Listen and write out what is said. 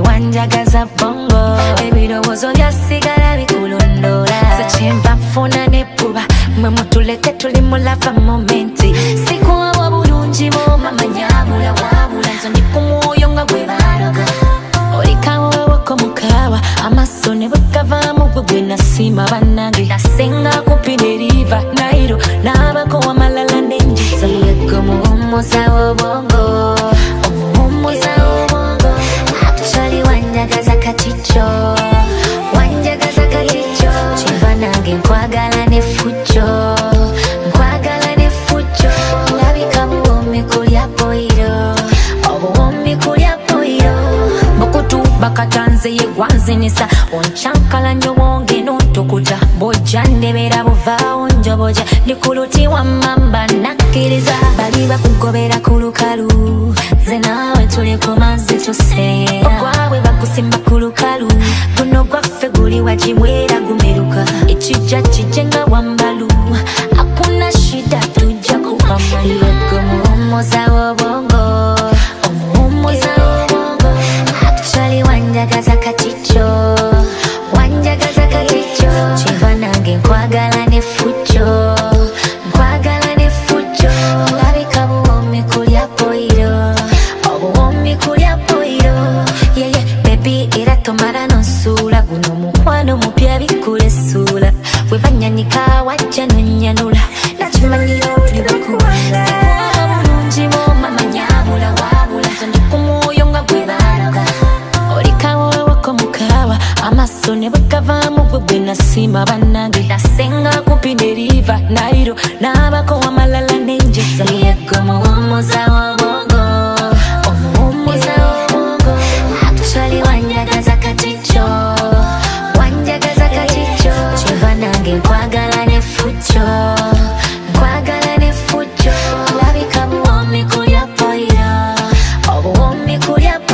wanjagaza bongo ebirowozo byasigala bikulondola sekyenva nfuna nebuba mwe mutuleke tuli mu lava momenti sikuwa bulungi bo mama nyabula wabula nzo ndi ku mwoyo nga gwe baloga olikawo wewoko mukawa amaso ne bwekavaamu gwe gwe nasima bannange nasenga kumpi ne riva nairo n'abako wamalala nenjisa yego muwummuza w'obwongo omuwummuza w'obwongo actually wanjagaza katicho wanjagaza katicho kiva nange nkwagala ne fucho nkwagala ne fucho labika buwombi kulya boiro obuwombi kulya boiro mukutu bakatanze yegwanzinisa onchankala nyo wonge nontokuta bojja ndebera buvaawo njoboja ndikuluti wa mamba nakkiriza bali bakugobera ku lukalu ze naawe tuli ku mazzi tuseera ogwabwe bakusimba ku lukalu guno gwaffe guli wagibwera gumeruka ekijja kijje nga wambalu hakuna shida tujja kupamali yego muwummuza w'obwongo omuwummuza w'obwongo actually wanjagaza katicho wanjagaza katicho kiva nange nkwagala ne fucho nkwagala ne fucho labika buwombi kulya boiro obuwombi kulya boiro yeye baby era tomala nonsuula guno mukwano mupya bikula essuula bwe banyanika wajja nonyanula nakimanyira tuli bakuwala bulungi bo mama nyabula wabula nzo ndi ku mwoyo nga gwe baloga olikawo wewoko mukawa amaso ne bwekavaamu gwe gwe nasima bannange nasenga kumpi ne riva nairo n'abako wamalala nenjisa yego muwummuza w'obwongo omuwummuza w'obwongo actually wanjagaza katicho wanjagaza katicho kiva nange nkwagala ne fucho nkwagala ne fucho labika buwombi kulya boiro obuwombi kulya